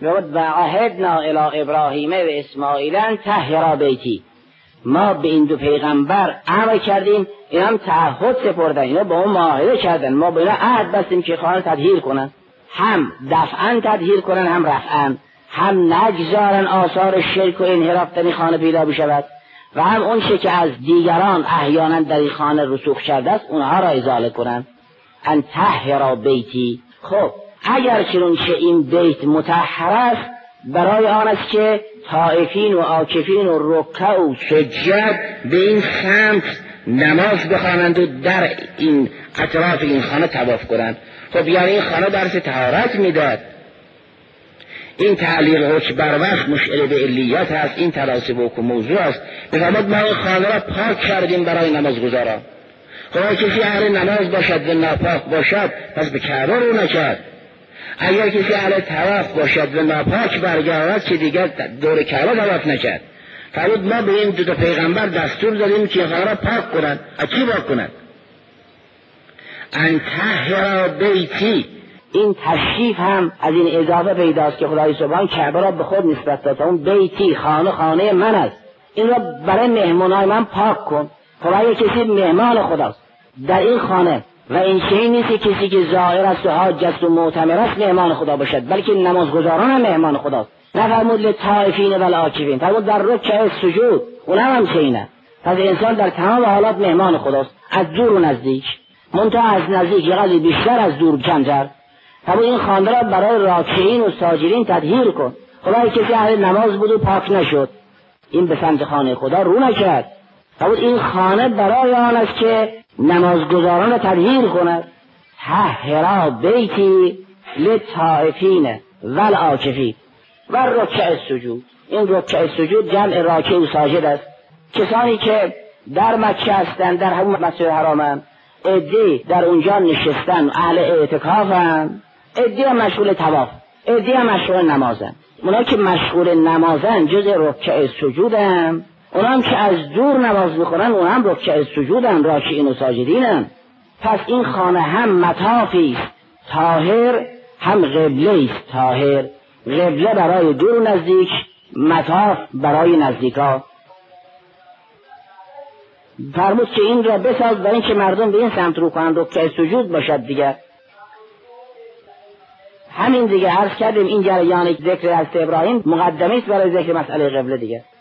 و عهدنا الی ابراهیم و اسماعیل ان طهرا بیتی، ما به این دو پیغمبر امر کردیم، اینا هم تعهد سپردن، اینا با اون معاهده کردن، ما به اینا عهد بستیم که خانه تطهیر کنن، هم دفعا تطهیر کنن هم رفعا، هم نگذارن آثار شرک و انحراف در این خانه پیدا بشود و هم اون چه که از دیگران احیانا در این خانه رسوخ کرده است اونها را ازاله کنن. ان طهرا بیتی، خب اگر چنون چه این بیت مطهر است، برای آن است که طائفین و عاکفین و رکع و سجد به این سمت نماز بخوانند و در این اطراف این خانه طواف کنند. خب یعنی این خانه درس طهارت میداد. این تعلیق حکم بر وقت مشعر به علیات هست، این تناسب حکم موضوع است. بفرماد ما این خانه را پاک کردیم برای نمازگزاران. خب کسی اهل نماز باشد و ناپاک باشد پس به کعبه رو نکرد. اگر کسی اهل طواف باشد و ناپاک برگردد که دیگر دور کعبه طواف نکرد. فرمود ما به این دو تا پیغمبر دستور دادیم که خانه را پاک کنند. از چی پاک کنند؟ ان طهرا بیتی. این تشریف هم از این اضافه پیداست که خدای سبحان کعبه را به خود نسبت داد. اون بیتی خانه من است، این را برای مهمانای من پاک کن. خب اگه کسی مهمان خداست در این خانه و این چیزی نیست کسی که زائر است و حاج است و معتمر است مهمان خدا باشد، بلکه نمازگزاران هم مهمان خداست. نفرمود للطائفین و العاکفین، فرمود در رکع سجود اونها هم چینه. پس انسان در تمام حالات مهمان خداست، از دور و نزدیک، منتها از نزدیک یقدر بیشتر، از دور کمتر. فرمود این خانه را برای راکعین و ساجدین تطهیر کن. خدای کسی اهل نماز بود و پاک نشد، این به سمت خانه خدا رو نکرد. فرمود این خانه برای آن است که نمازگزاران را تطهیر کند. طهرا بیتی للطائفین و العاکفین و رکع سجود. این رکع سجود جمع راکع و ساجد است. کسانی که در مکه هستند، در همون مسجد حرامند، عده‌ای در اونجا نشستن اهل اعتکافند، عده‌ای مشغول طواف، عده‌ای مشغول نمازند. اونا که مشغول نمازند جز رکع سجودند، اونا هم که از دور نماز میخونن اونا هم رکع سجودند، راکعین و ساجدینند. پس این خانه هم مطافی است طاهر، هم قبله است طاهر. قبله برای دور و نزدیک، مطاف برای نزدیکا. فرمود که این را بساز برای اینکه مردم به این سمت رو کنند، رکع سجود باشد دیگر. همین دیگه عرض کردیم این جریان ذکر از ابراهیم مقدمی است برای ذکر مسئله قبله دیگه.